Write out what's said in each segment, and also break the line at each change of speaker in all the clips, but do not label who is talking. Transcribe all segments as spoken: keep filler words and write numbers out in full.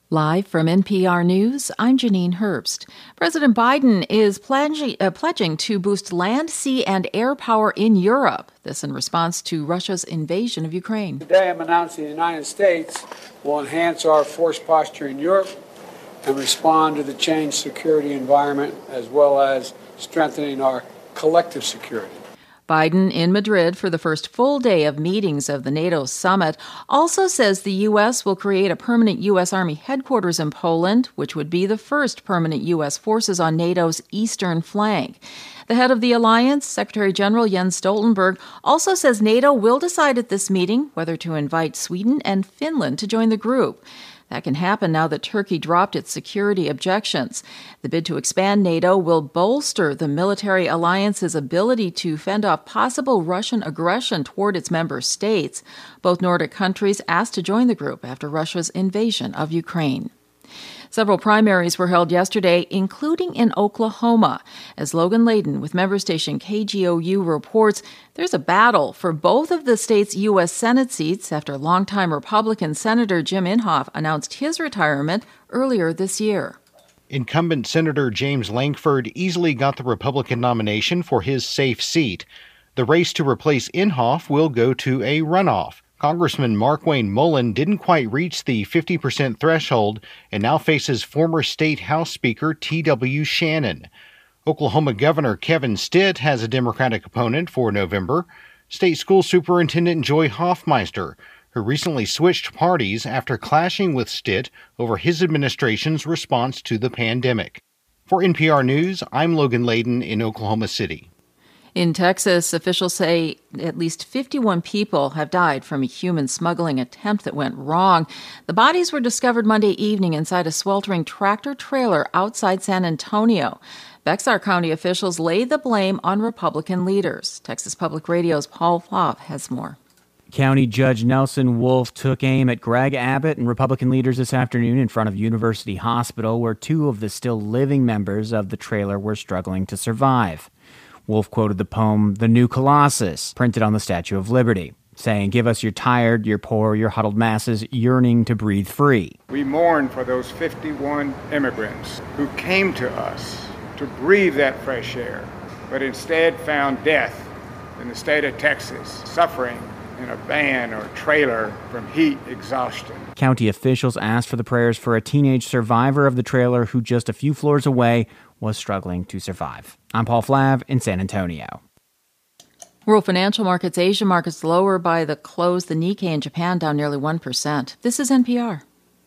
Live from N P R News, I'm Janine Herbst. President Biden is pledging, uh, pledging to boost land, sea, and air power in Europe. This in response to Russia's invasion of Ukraine.
Today I'm announcing the United States will enhance our force posture in Europe and respond to the changed security environment, as well as strengthening our collective security.
Biden in Madrid for the first full day of meetings of the NATO summit also says the U S will create a permanent U S Army headquarters in Poland, which would be the first permanent U S forces on NATO's eastern flank. The head of the alliance, Secretary General Jens Stoltenberg, also says NATO will decide at this meeting whether to invite Sweden and Finland to join the group. That can happen now that Turkey dropped its security objections. The bid to expand NATO will bolster the military alliance's ability to fend off possible Russian aggression toward its member states. Both Nordic countries asked to join the group after Russia's invasion of Ukraine. Several primaries were held yesterday, including in Oklahoma. As Logan Layden with member station K G O U reports, there's a battle for both of the state's U S Senate seats after longtime Republican Senator Jim Inhofe announced his retirement earlier this year.
Incumbent Senator James Lankford easily got the Republican nomination for his safe seat. The race to replace Inhofe will go to a runoff. Congressman Markwayne Mullin didn't quite reach the fifty percent threshold and now faces former State House Speaker T W Shannon. Oklahoma Governor Kevin Stitt has a Democratic opponent for November. State School Superintendent Joy Hoffmeister, who recently switched parties after clashing with Stitt over his administration's response to the pandemic. For N P R News, I'm Logan Layden in Oklahoma City.
In Texas, officials say at least fifty-one people have died from a human smuggling attempt that went wrong. The bodies were discovered Monday evening inside a sweltering tractor-trailer outside San Antonio. Bexar County officials laid the blame on Republican leaders. Texas Public Radio's Paul Flav has more.
County Judge Nelson Wolf took aim at Greg Abbott and Republican leaders this afternoon in front of University Hospital, where two of the still living members of the trailer were struggling to survive. Wolf quoted the poem The New Colossus, printed on the Statue of Liberty, saying, "Give us your tired, your poor, your huddled masses yearning to breathe free."
We mourn for those fifty-one immigrants who came to us to breathe that fresh air, but instead found death in the state of Texas, suffering in a van or trailer from heat exhaustion.
County officials asked for the prayers for a teenage survivor of the trailer who just a few floors away was struggling to survive. I'm Paul Flav in San Antonio.
World financial markets, Asian markets lower by the close. The Nikkei in Japan down nearly one percent. This is N P R.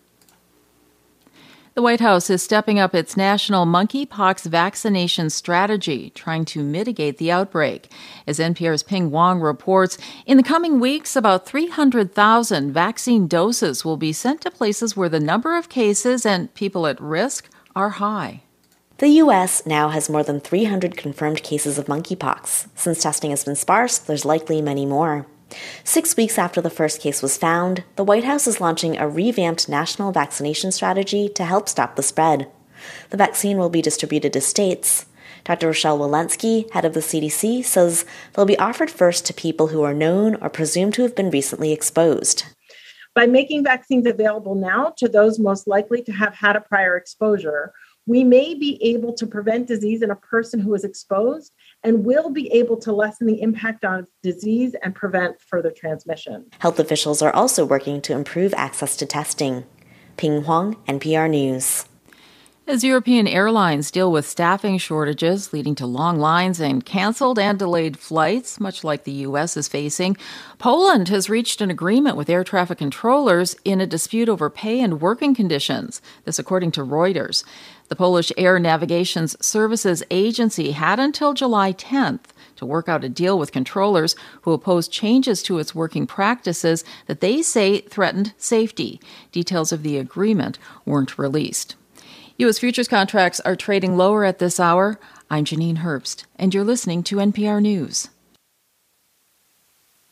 The White House is stepping up its national monkeypox vaccination strategy, trying to mitigate the outbreak. As N P R's Ping Wong reports, in the coming weeks, about three hundred thousand vaccine doses will be sent to places where the number of cases and people at risk are high.
The U S now has more than three hundred confirmed cases of monkeypox. Since testing has been sparse, there's likely many more. Six weeks after the first case was found, the White House is launching a revamped national vaccination strategy to help stop the spread. The vaccine will be distributed to states. Doctor Rochelle Walensky, head of the C D C, says they'll be offered first to people who are known or presumed to have been recently exposed.
By making vaccines available now to those most likely to have had a prior exposure, we may be able to prevent disease in a person who is exposed and will be able to lessen the impact on disease and prevent further transmission.
Health officials are also working to improve access to testing. Ping Huang, N P R News.
As European airlines deal with staffing shortages leading to long lines and canceled and delayed flights, much like the U S is facing, Poland has reached an agreement with air traffic controllers in a dispute over pay and working conditions. This according to Reuters. The Polish Air Navigation Services Agency had until July tenth to work out a deal with controllers who opposed changes to its working practices that they say threatened safety. Details of the agreement weren't released. U S futures contracts are trading lower at this hour. I'm Janine Herbst, and you're listening to N P R News.